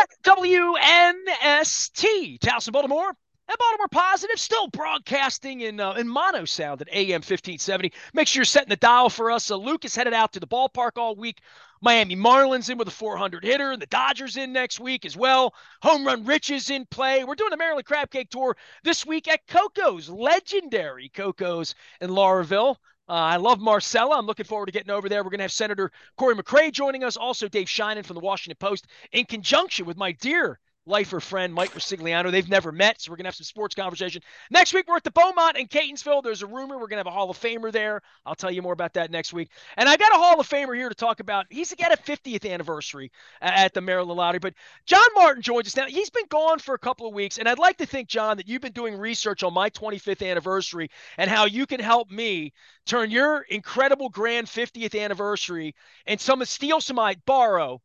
WNST, Towson, Baltimore, and Baltimore Positive, still broadcasting in mono sound at AM 1570. Make sure you're setting the dial for us. Luke is headed out to the ballpark all week. Miami Marlins in with a 400 hitter, and the Dodgers in next week as well. Home Run Rich is in play. We're doing the Maryland Crab Cake Tour this week at Coco's, legendary Coco's in Lauraville. I love Marcella. I'm looking forward to getting over there. We're going to have Senator Corey McRae joining us, also Dave Sheinin from the Washington Post, in conjunction with my dear lifer friend Mike Resigliano. They've never met, so we're going to have some sports conversation. Next week, we're at the Beaumont in Catonsville. There's a rumor we're going to have a Hall of Famer there. I'll tell you more about that next week. And I got a Hall of Famer here to talk about. He's got a 50th anniversary at the Maryland Lottery. But John Martin joins us now. He's been gone for a couple of weeks, and I'd like to think, John, that you've been doing research on my 25th anniversary and how you can help me turn your incredible grand 50th anniversary and steal some, borrow,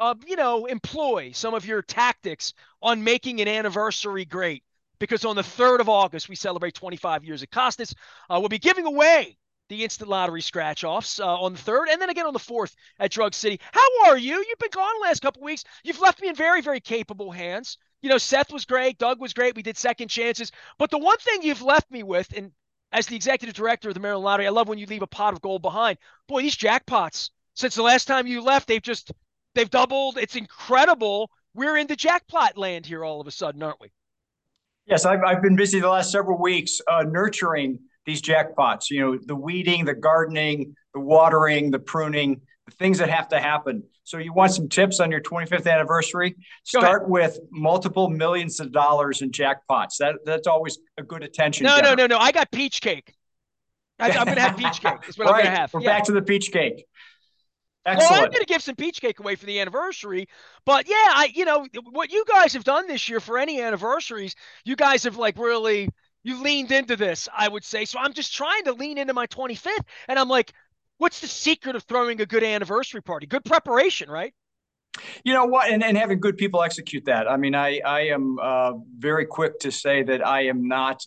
employ some of your tactics on making an anniversary great. Because on the 3rd of August, we celebrate 25 years at Costas. We'll be giving away the instant lottery scratch-offs on the 3rd, and then again on the 4th at Drug City. How are you? You've been gone the last couple of weeks. You've left me in very, very capable hands. Seth was great. Doug was great. We did second chances. But the one thing you've left me with, and as the executive director of the Maryland Lottery, I love when you leave a pot of gold behind. Boy, these jackpots, since the last time you left, they've doubled. It's incredible. We're into jackpot land here all of a sudden, aren't we? Yes, I've been busy the last several weeks nurturing these jackpots. The weeding, the gardening, the watering, the pruning, the things that have to happen. So you want some tips on your 25th anniversary? Start with multiple millions of dollars in jackpots. That's always a good attention. No. I got peach cake. I'm going to have peach cake. Is what I'm going to have. We're back to the peach cake. Excellent. Well, I'm going to give some peach cake away for the anniversary, but yeah, what you guys have done this year for any anniversaries, you guys have really, you leaned into this, I would say. So I'm just trying to lean into my 25th, and I'm like, what's the secret of throwing a good anniversary party? Good preparation, right? You know what? And having good people execute that. I mean, I am very quick to say that I am not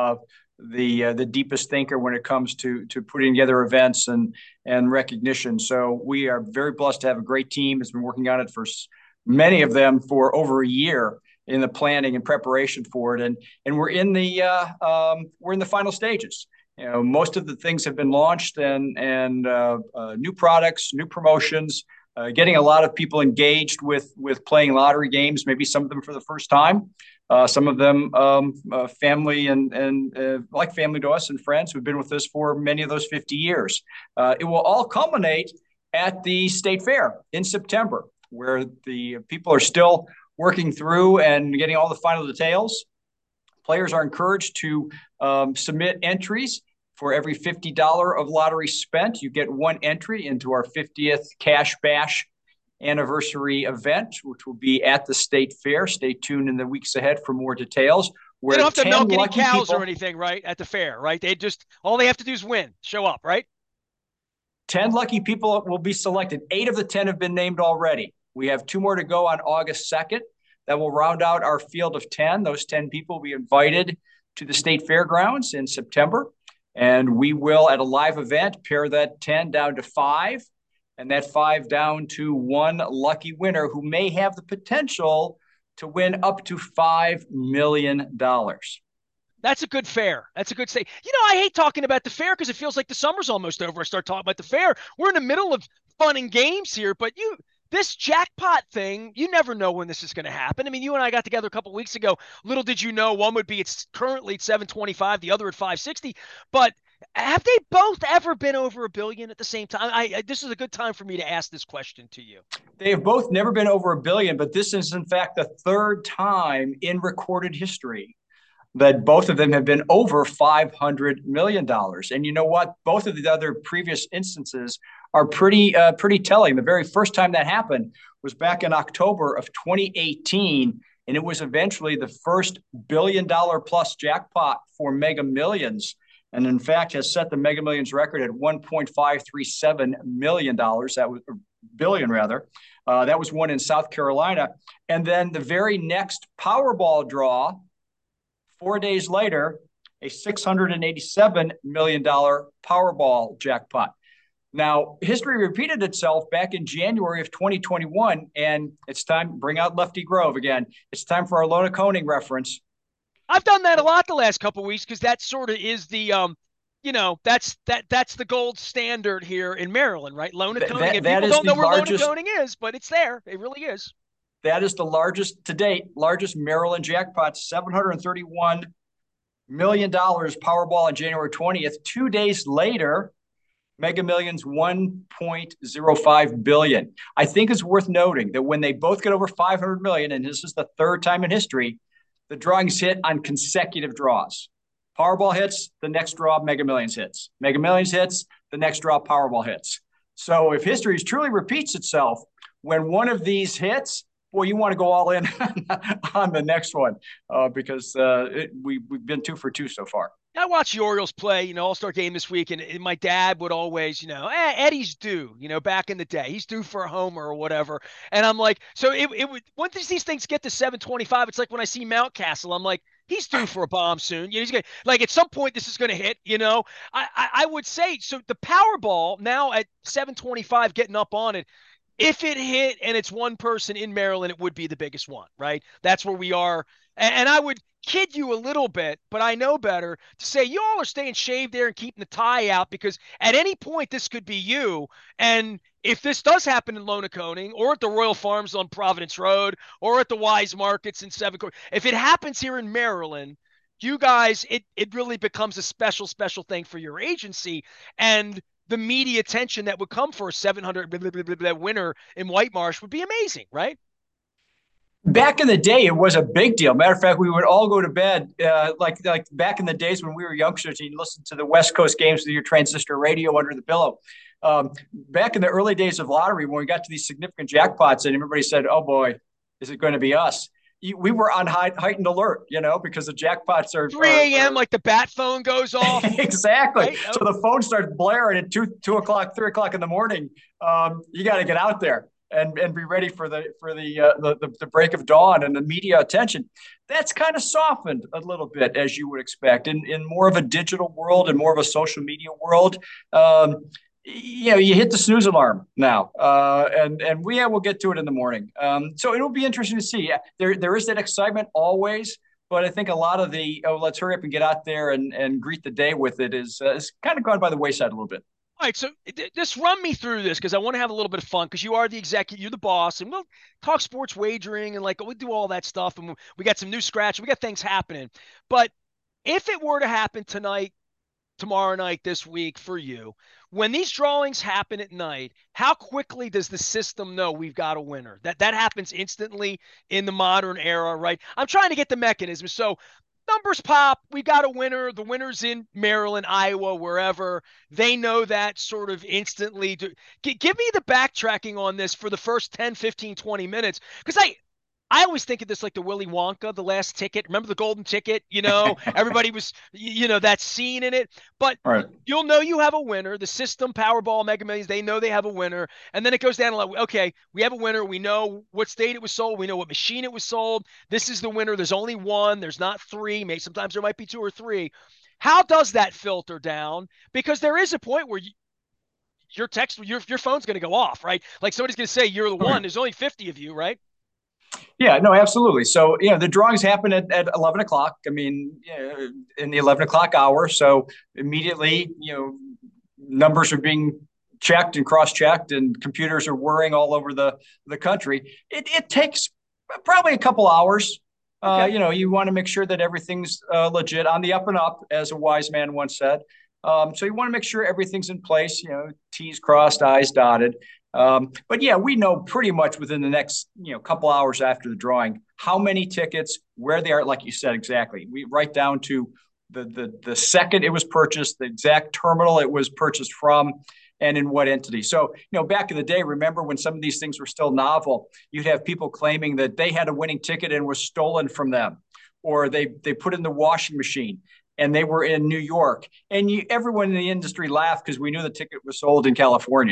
the deepest thinker when it comes to putting together events and recognition. So we are very blessed to have a great team that's been working on it for many of them for over a year in the planning and preparation for it. And we're in the final stages. Most of the things have been launched and new products, new promotions, getting a lot of people engaged with playing lottery games, maybe some of them for the first time. Some of them family and like family to us and friends who've been with us for many of those 50 years. It will all culminate at the State Fair in September, where the people are still working through and getting all the final details. Players are encouraged to submit entries. For every $50 of lottery spent, you get one entry into our 50th Cash Bash anniversary event, which will be at the State Fair. Stay tuned in the weeks ahead for more details. They don't have to milk any cows or anything, right? At the fair, right? All they have to do is win, show up, right? 10 lucky people will be selected. 8 of the 10 have been named already. We have 2 more to go on August 2nd. That will round out our field of 10. Those 10 people will be invited to the State Fairgrounds in September. And we will, at a live event, pare that 10 down to 5. And that 5 down to 1 lucky winner who may have the potential to win up to $5 million. That's a good fair. That's a good say. I hate talking about the fair because it feels like the summer's almost over. I start talking about the fair. We're in the middle of fun and games here, but this jackpot thing, you never know when this is going to happen. I mean, you and I got together a couple of weeks ago. Little did you know, one would be it's currently at 725, the other at 560, but have they both ever been over $1 billion at the same time? This is a good time for me to ask this question to you. They have both never been over $1 billion, but this is in fact the 3rd time in recorded history that both of them have been over $500 million. And you know what? Both of the other previous instances are pretty telling. The very first time that happened was back in October of 2018, and it was eventually the first $1 billion plus jackpot for Mega Millions. And in fact, has set the Mega Millions record at $1.537 million. That was billion rather. That was one in South Carolina. And then the very next Powerball draw, 4 days later, a $687 million Powerball jackpot. Now, history repeated itself back in January of 2021, and it's time, bring out Lefty Grove again. It's time for our Lona Koning reference. I've done that a lot the last couple of weeks because that sort of is the that's the gold standard here in Maryland, right? Lona Koning, and That people is don't the know where Lona largest. Koning is, but it's there. It really is. That is the largest to date, largest Maryland jackpot, $731 million Powerball on January 20th. 2 days later, Mega Millions 1.05 billion. I think it's worth noting that when they both get over 500 million, and this is the third time in history, the drawings hit on consecutive draws. Powerball hits, the next draw Mega Millions hits. Mega Millions hits, the next draw Powerball hits. So if history truly repeats itself, when one of these hits, boy, you want to go all in on the next one because we've been 2 for 2 so far. I watched the Orioles play, All-Star game this week, and my dad would always, Eddie's due, back in the day. He's due for a homer or whatever. And I'm like, so it would, once these things get to 725, it's like when I see Mountcastle, I'm like, he's due for a bomb soon. He's gonna, like, at some point this is going to hit. I would say, so the Powerball now at 725 getting up on it, if it hit and it's one person in Maryland, it would be the biggest one, right? That's where we are. And I would kid you a little bit, but I know better to say you all are staying shaved there and keeping the tie out because at any point this could be you. And if this does happen in Lona Koning or at the Royal Farms on Providence Road or at the Wise Markets in Seven Court, if it happens here in Maryland, you guys, it really becomes a special, special thing for your agency. And the media attention that would come for a 700 winner in White Marsh would be amazing, right? Back in the day, it was a big deal. Matter of fact, we would all go to bed like back in the days when we were youngsters. And you listen to the West Coast games with your transistor radio under the pillow. Back in the early days of lottery, when we got to these significant jackpots, and everybody said, "Oh boy, is it going to be us?" We were on heightened alert, because the jackpots are 3 a.m. like the bat phone goes off. Exactly. Right? So the phone starts blaring at 2 o'clock, 3 o'clock in the morning. You got to get out there and be ready for the break of dawn and the media attention. That's kind of softened a little bit, as you would expect, in more of a digital world and more of a social media world. You hit the snooze alarm now, and we'll get to it in the morning. So it'll be interesting to see. There is that excitement always, but I think a lot of the let's hurry up and get out there and greet the day with it is kind of gone by the wayside a little bit. All right, so just run me through this because I want to have a little bit of fun because you are the executive, you're the boss, and we'll talk sports wagering and we do all that stuff, and we got some new scratch, we got things happening. But if it were to happen tonight, tomorrow night, this week for you, when these drawings happen at night, how quickly does the system know we've got a winner? That happens instantly in the modern era, right? I'm trying to get the mechanism. So numbers pop. We got a winner. The winner's in Maryland, Iowa, wherever. They know that sort of instantly. Give me the backtracking on this for the first 10, 15, 20 minutes. Because I always think of this like the Willy Wonka, the last ticket. Remember the golden ticket? Everybody was, that scene in it. But right. You'll know you have a winner. The system, Powerball, Mega Millions, they know they have a winner. And then it goes down like, okay, we have a winner. We know what state it was sold. We know what machine it was sold. This is the winner. There's only one. There's not three. Maybe sometimes there might be two or three. How does that filter down? Because there is a point where your phone's going to go off, right? Like somebody's going to say you're the one. There's only 50 of you, right? Yeah, no, absolutely. So, the drawings happen at 11 o'clock. I mean, in the 11 o'clock hour. So immediately, numbers are being checked and cross-checked and computers are whirring all over the country. It takes probably a couple hours. Okay. You want to make sure that everything's legit on the up and up, as a wise man once said. So you want to make sure everything's in place, T's crossed, I's dotted. But yeah, we know pretty much within the next, couple hours after the drawing, how many tickets, where they are, like you said, exactly. We write down to the second it was purchased, the exact terminal it was purchased from, and in what entity. So, back in the day, remember when some of these things were still novel, you'd have people claiming that they had a winning ticket and was stolen from them, or they put in the washing machine and they were in New York. And everyone in the industry laughed because we knew the ticket was sold in California.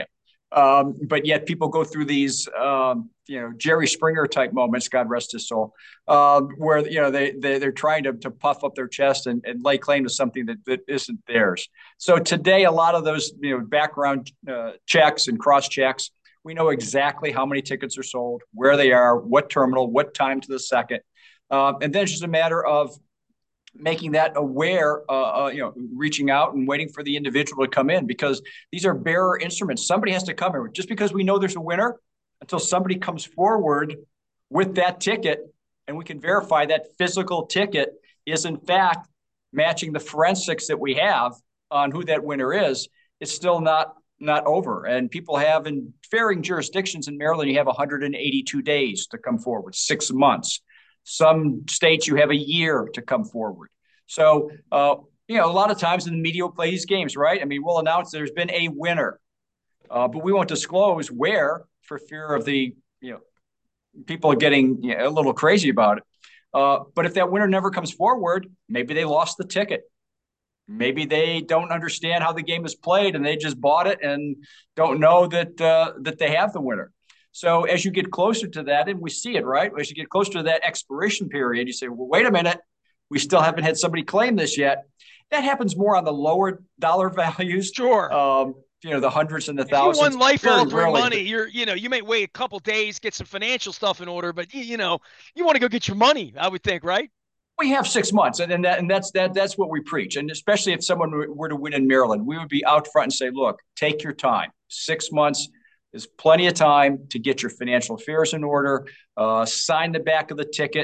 But yet people go through these, Jerry Springer type moments, God rest his soul, where they're trying to puff up their chest and lay claim to something that isn't theirs. So today, a lot of those background checks and cross checks, we know exactly how many tickets are sold, where they are, what terminal, what time to the second, and then it's just a matter of making that aware, reaching out and waiting for the individual to come in, because these are bearer instruments. Somebody has to come here. Just because we know there's a winner, until somebody comes forward with that ticket and we can verify that physical ticket is in fact matching the forensics that we have on who that winner is, it's still not over. And people have, in varying jurisdictions in Maryland, you have 182 days to come forward, 6 months. Some states you have a year to come forward. So, a lot of times in the media will play these games, right? I mean, we'll announce there's been a winner, but we won't disclose where for fear of the, people getting a little crazy about it. But if that winner never comes forward, maybe they lost the ticket. Maybe they don't understand how the game is played and they just bought it and don't know that they have the winner. So as you get closer to that, and we see it, right? As you get closer to that expiration period, you say, well, wait a minute, we still haven't had somebody claim this yet. That happens more on the lower dollar values. Sure. The hundreds and the thousands. If you won life altering money, you may wait a couple days, get some financial stuff in order, but you want to go get your money, I would think, right? We have 6 months, and that's what we preach. And especially if someone were to win in Maryland, we would be out front and say, look, take your time. 6 months is plenty of time to get your financial affairs in order, sign the back of the ticket,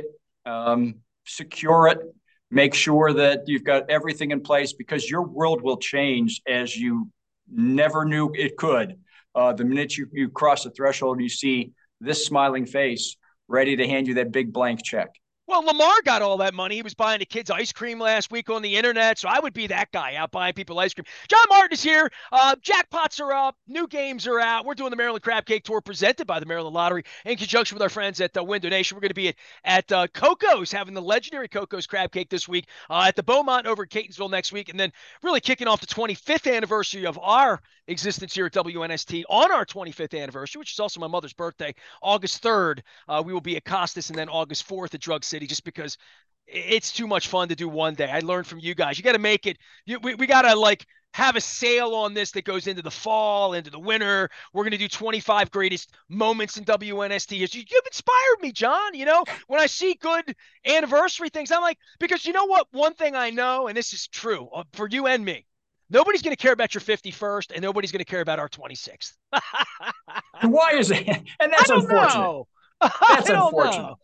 secure it, make sure that you've got everything in place, because your world will change as you never knew it could. The minute you cross the threshold, you see this smiling face ready to hand you that big blank check. Well, Lamar got all that money. He was buying the kids ice cream last week on the internet, so I would be that guy out buying people ice cream. John Martin is here. Jackpots are up. New games are out. We're doing the Maryland Crab Cake Tour presented by the Maryland Lottery in conjunction with our friends at Window Nation. We're going to be at Coco's, having the legendary Coco's Crab Cake this week, at the Beaumont over at Catonsville next week, and then really kicking off the 25th anniversary of our existence here at WNST on our 25th anniversary, which is also my mother's birthday, August 3rd. We will be at Costas, and then August 4th at Drug City, just because it's too much fun to do one day. I learned from you guys. You got to make it. We got to have a sale on this that goes into the fall, into the winter. We're going to do 25 greatest moments in WNST history. You've inspired me, John. When I see good anniversary things, I'm like, because you know what? One thing I know, and this is true for you and me, nobody's going to care about your 51st, and nobody's going to care about our 26th. Why is it? And that's unfortunate. That's unfortunate.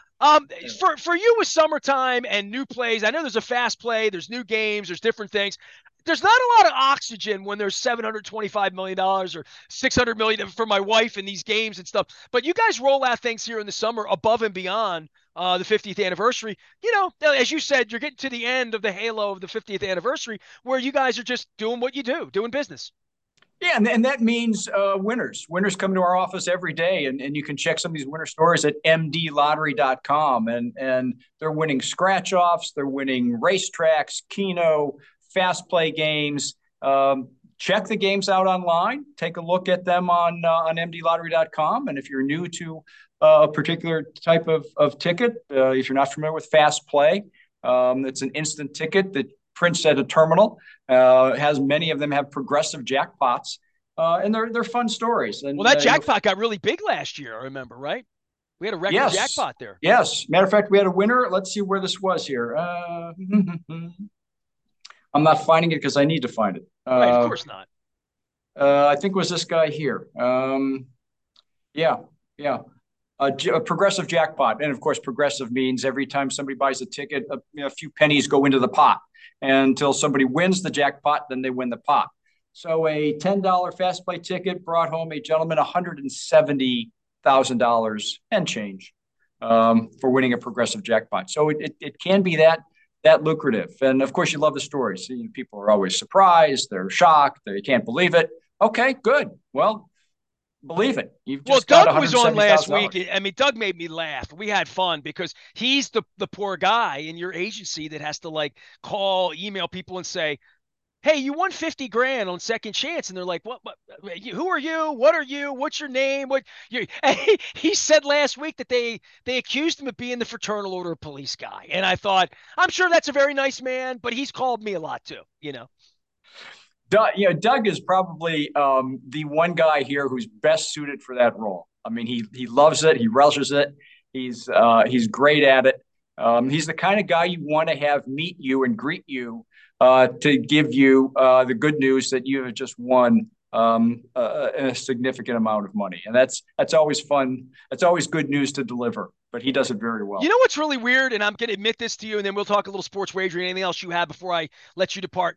For you with summertime and new plays, I know there's a fast play, there's new games, there's different things. There's not a lot of oxygen when there's $725 million or $600 million for my wife in these games and stuff. But you guys roll out things here in the summer above and beyond the 50th anniversary. As you said, you're getting to the end of the halo of the 50th anniversary, where you guys are just doing what you do, doing business. Yeah, and that means winners. Winners come to our office every day, and you can check some of these winner stories at mdlottery.com. And they're winning scratch-offs, they're winning racetracks, Keno, fast play games. Check the games out online. Take a look at them on mdlottery.com. And if you're new to a particular type of ticket, if you're not familiar with fast play, it's an instant ticket that prints at a terminal. Has many of them have progressive jackpots, and they're fun stories. And that jackpot got really big last year. I remember, right? We had a record jackpot there. Yes, matter of fact, we had a winner. Let's see where this was here. I'm not finding it because I need to find it. Right, of course not. I think it was this guy here. Yeah. A progressive jackpot. And of course, progressive means every time somebody buys a ticket, a few pennies go into the pot. And until somebody wins the jackpot, then they win the pot. So a $10 fast play ticket brought home a gentleman $170,000 and change for winning a progressive jackpot. So it can be that lucrative. And of course, you love the stories. People are always surprised. They're shocked. They can't believe it. Okay, good. Well, believe it. Doug was on last week. I mean, Doug made me laugh. We had fun because he's the poor guy in your agency that has to call, email people and say, hey, you won 50 grand on second chance. And they're like, what, who are you? What are you? What's your name? What you, he said last week that they accused him of being the Fraternal Order of Police guy. And I thought, I'm sure that's a very nice man, but he's called me a lot too, you know? Doug is probably the one guy here who's best suited for that role. I mean, he loves it. He relishes it. He's great at it. He's the kind of guy you want to have meet you and greet you to give you the good news that you have just won a significant amount of money, and that's always fun. That's always good news to deliver. But he does it very You well. know what's really weird, and I'm going to admit this to you, and then we'll talk a little sports wagering, anything else you have before I let you depart.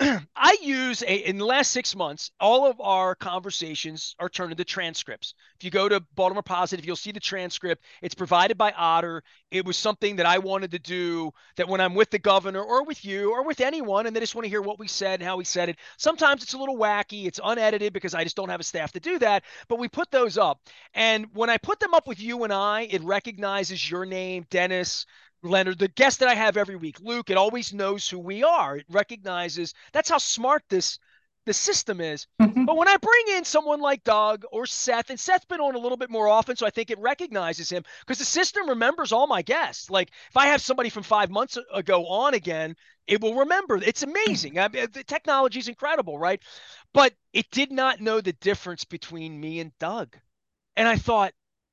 In the last 6 months, all of our conversations are turned into transcripts. If you go to Baltimore Positive, you'll see the transcript. It's provided by Otter. It was something that I wanted to do that when I'm with the governor or with you or with anyone, and they just want to hear what we said and how we said it. Sometimes it's a little wacky. It's unedited because I just don't have a staff to do that. But we put those up. And when I put them up with you and it recognizes your name, Dennis, Leonard, the guest that I have every week, Luke, it always knows who we are. It recognizes that's how smart the system is. But when I bring in someone like Doug or Seth, and Seth's been on a little bit more often, so I think it recognizes him because the system remembers all my guests. Like if I have somebody from 5 months ago on again, it will remember. It's amazing. The technology is incredible, right? But it did not know the difference between me and Doug. And I thought,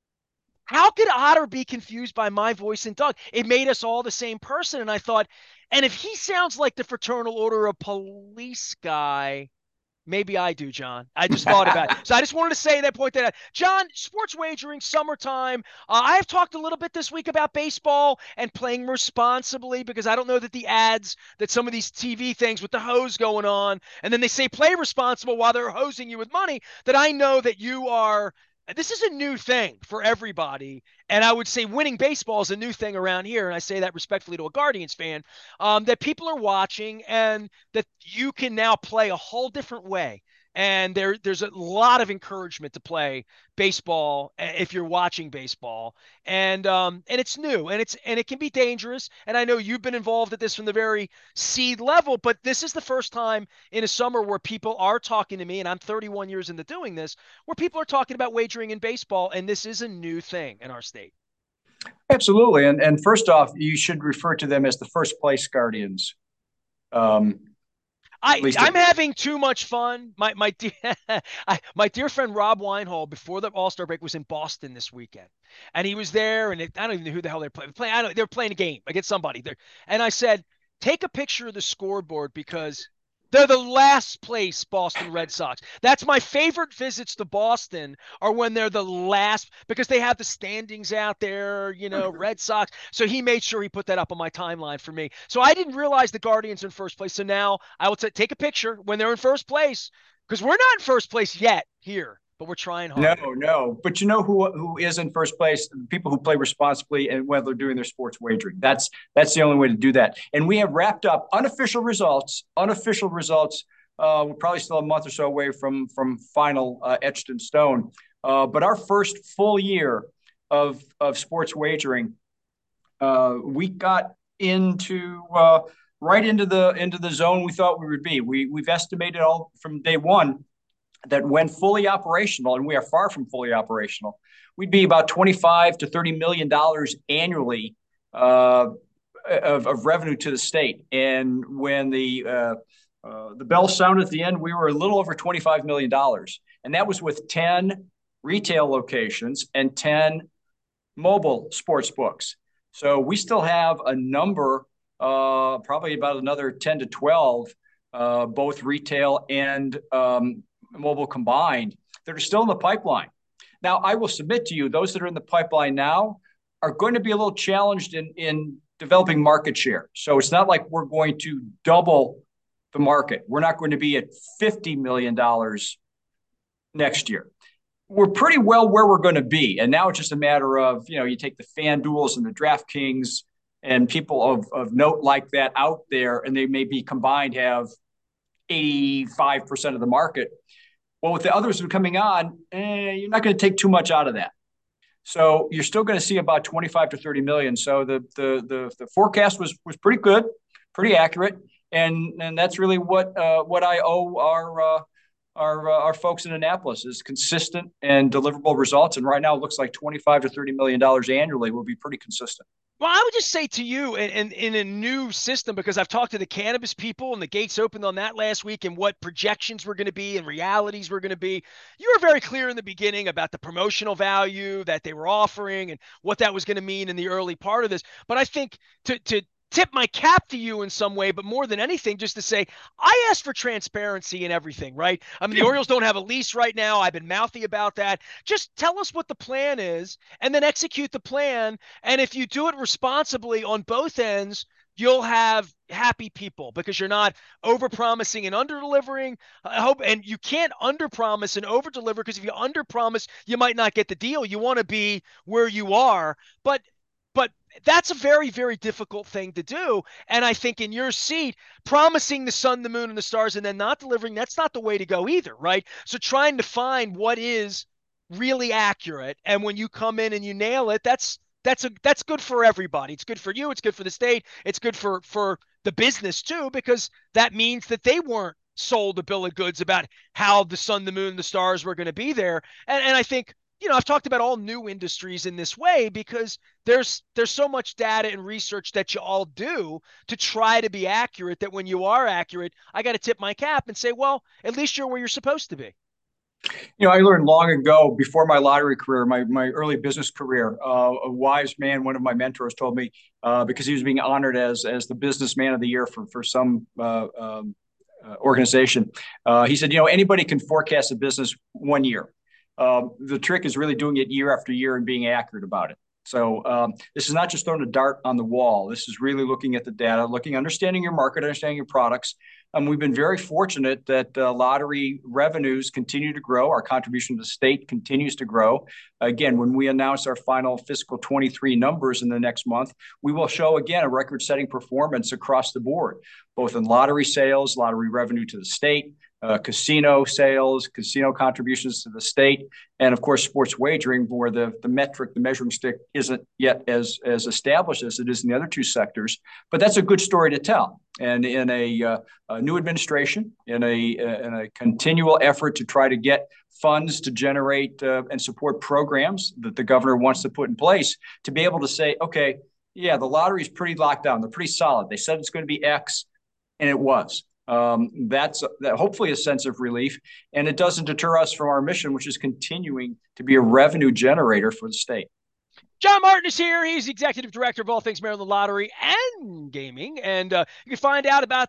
how could Otter be confused by my voice and Doug? It made us all the same person. And I thought, and if he sounds like the Fraternal Order of Police guy, maybe I do, John. I just thought about it. So I just wanted to say that, point that out. John, sports wagering, summertime. I have talked a little bit this week about baseball and playing responsibly because I don't know that the ads that some of these TV things with the hose going on, and then they say play responsible while they're hosing you with money, that I know that you are. This is a new thing for everybody. And I would say winning baseball is a new thing around here. And I say that respectfully to a Guardians fan, that people are watching and that you can now play a whole different way. And there's a lot of encouragement to play baseball if you're watching baseball, and it's new and it can be dangerous. And I know you've been involved at this from the very seed level, but this is the first time in a summer where people are talking to me, and I'm 31 years into doing this, where people are talking about wagering in baseball, and this is a new thing in our state. Absolutely, and first off, you should refer to them as the first place Guardians. Um, at least I'm having too much fun. My dear friend Rob Weinhall before the All Star break was in Boston this weekend, and he was there, and I don't even know who the hell they're playing. They're playing a game against somebody there, and I said, take a picture of the scoreboard because they're the last place Boston Red Sox. That's my favorite visits to Boston are when they're the last because they have the standings out there, Red Sox. So he made sure he put that up on my timeline for me. So I didn't realize the Guardians are in first place. So now I will take a picture when they're in first place because we're not in first place yet here, but we're trying No, hard. no. But you know who is in first place? The people who play responsibly and when they're doing their sports wagering. That's the only way to do that. And we have wrapped up unofficial results. Unofficial results. We're probably still a month or so away from final etched in stone. But our first full year of sports wagering, we got into right into the zone we thought we would be. We've estimated all from day one that when fully operational, and we are far from fully operational, we'd be about $25 to $30 million annually of revenue to the state. And when the bell sounded at the end, we were a little over $25 million. And that was with 10 retail locations and 10 mobile sports books. So we still have a number, probably about another 10 to 12, both retail and mobile combined, that are still in the pipeline. Now, I will submit to you, those that are in the pipeline now are going to be a little challenged in developing market share. So it's not like we're going to double the market. We're not going to be at $50 million next year. We're pretty well where we're going to be. And now it's just a matter of, you take the FanDuels and the DraftKings and people of note like that out there, and they may be combined have 85% of the market. Well, with the others who are coming on, you're not going to take too much out of that. So you're still going to see about 25 to 30 million. So the forecast was pretty good, pretty accurate. and that's really what I owe our folks in Annapolis is consistent and deliverable results. And right now, it looks like $25 to $30 million annually will be pretty consistent. Well, I would just say to you, and in a new system, because I've talked to the cannabis people and the gates opened on that last week and what projections were going to be and realities were going to be. You were very clear in the beginning about the promotional value that they were offering and what that was going to mean in the early part of this. But I think to tip my cap to you in some way, but more than anything, just to say, I asked for transparency in everything, right? I mean, the Orioles don't have a lease right now. I've been mouthy about that. Just tell us what the plan is and then execute the plan. And if you do it responsibly on both ends, you'll have happy people because you're not over promising and under delivering. I hope, and you can't under promise and over deliver because if you under promise, you might not get the deal. You want to be where you are, but that's a very, very difficult thing to do. And I think in your seat, promising the sun, the moon, and the stars and then not delivering, that's not the way to go either, right? So trying to find what is really accurate. And when you come in and you nail it, that's good for everybody. It's good for you. It's good for the state. It's good for the business too, because that means that they weren't sold a bill of goods about how the sun, the moon, the stars were going to be there. And I think, I've talked about all new industries in this way because there's so much data and research that you all do to try to be accurate that when you are accurate, I got to tip my cap and say, well, at least you're where you're supposed to be. I learned long ago, before my lottery career, my early business career, a wise man, one of my mentors, told me because he was being honored as the businessman of the year for some organization. He said, anybody can forecast a business 1 year. The trick is really doing it year after year and being accurate about it. So this is not just throwing a dart on the wall. This is really looking at the data, understanding your market, understanding your products. We've been very fortunate that lottery revenues continue to grow. Our contribution to the state continues to grow. Again, when we announce our final fiscal 23 numbers in the next month, we will show, again, a record-setting performance across the board, both in lottery sales, lottery revenue to the state, casino sales, casino contributions to the state, and of course, sports wagering, where the metric, the measuring stick, isn't yet as established as it is in the other two sectors. But that's a good story to tell. And in a new administration, in a continual effort to try to get funds to generate and support programs that the governor wants to put in place, to be able to say, okay, yeah, the lottery is pretty locked down. They're pretty solid. They said it's going to be X, and it was. That's hopefully a sense of relief, and it doesn't deter us from our mission, which is continuing to be a revenue generator for the state. John Martin is here. He's the executive director of all things Maryland Lottery and Gaming. And you can find out about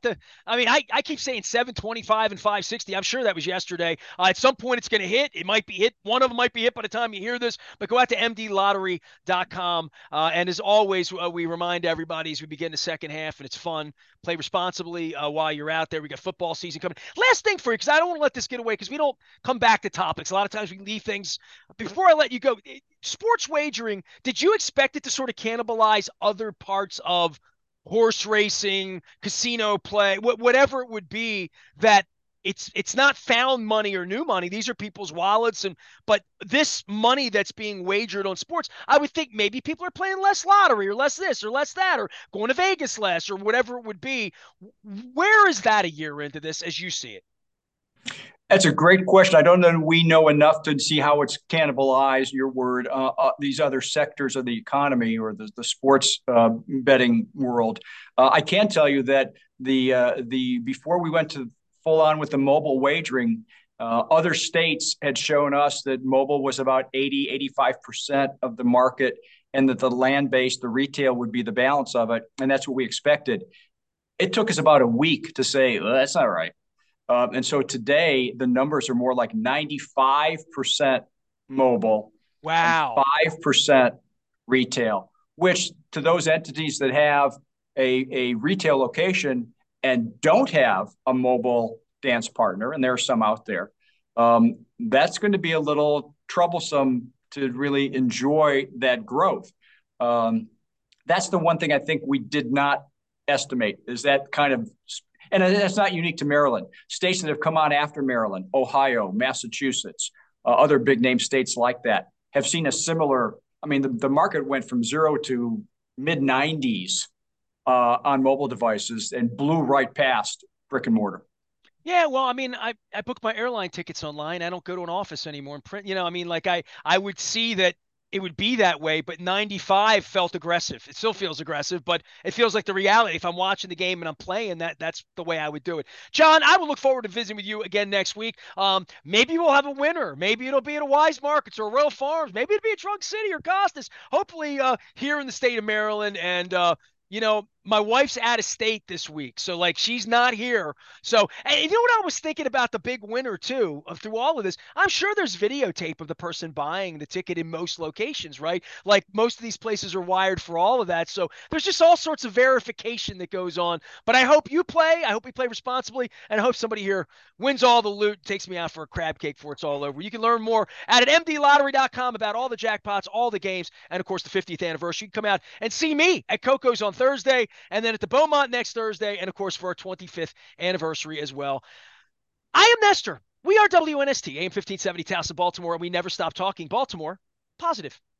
I keep saying 725 and 560. I'm sure that was yesterday. At some point, it's going to hit. It might be hit. One of them might be hit by the time you hear this. But go out to mdlottery.com. And as always, we remind everybody as we begin the second half, and it's fun. Play responsibly while you're out there. We got football season coming. Last thing for you, because I don't want to let this get away, because we don't come back to topics. A lot of times we leave things. Before I let you go, sports wagering, did you expect it to sort of cannibalize other parts of horse racing, casino play, whatever it would be, that it's not found money or new money? These are people's wallets, but this money that's being wagered on sports, I would think maybe people are playing less lottery or less this or less that or going to Vegas less or whatever it would be. Where is that a year into this as you see it? That's a great question. I don't know that we know enough to see how it's cannibalized, your word, these other sectors of the economy or the sports betting world. I can tell you that the before we went to full on with the mobile wagering, other states had shown us that mobile was about 85% of the market, and that the land-based, the retail, would be the balance of it. And that's what we expected. It took us about a week to say, well, that's not right. And so today, the numbers are more like 95% mobile, wow, and 5% retail, which to those entities that have a retail location and don't have a mobile dance partner, and there are some out there, that's going to be a little troublesome to really enjoy that growth. That's the one thing I think we did not estimate, is that kind of, and that's not unique to Maryland. States that have come on after Maryland, Ohio, Massachusetts, other big name states like that, have seen a similar, the market went from 0 to mid 90s on mobile devices and blew right past brick and mortar. Yeah, well, I mean, I book my airline tickets online. I don't go to an office anymore and print. I mean, like I would see that it would be that way, but 95 felt aggressive. It still feels aggressive, but it feels like the reality. If I'm watching the game and I'm playing, that's the way I would do it. John, I will look forward to visiting with you again next week. Maybe we'll have a winner. Maybe it'll be at a Wise Markets or Royal Farms. Maybe it'll be at Drug City or Costas. Hopefully, here in the state of Maryland, and my wife's out of state this week, so like she's not here. So, and you know what I was thinking about the big winner too, through all of this? I'm sure there's videotape of the person buying the ticket in most locations, right? Like most of these places are wired for all of that. So there's just all sorts of verification that goes on. But I hope you play. I hope we play responsibly, and I hope somebody here wins all the loot, takes me out for a crab cake before it's all over. You can learn more at mdlottery.com about all the jackpots, all the games, and of course the 50th anniversary. You can come out and see me at Coco's on Thursday, and then at the Beaumont next Thursday, and of course for our 25th anniversary as well. I am Nestor. We are WNST, AM 1570, Towson, Baltimore, and we never stop talking Baltimore positive.